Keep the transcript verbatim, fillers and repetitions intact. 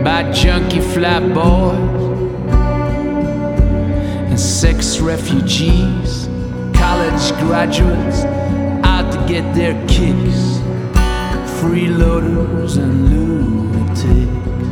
by junkie flatboys and sex refugees, college graduates out to get their kicks, freeloaders and lunatics.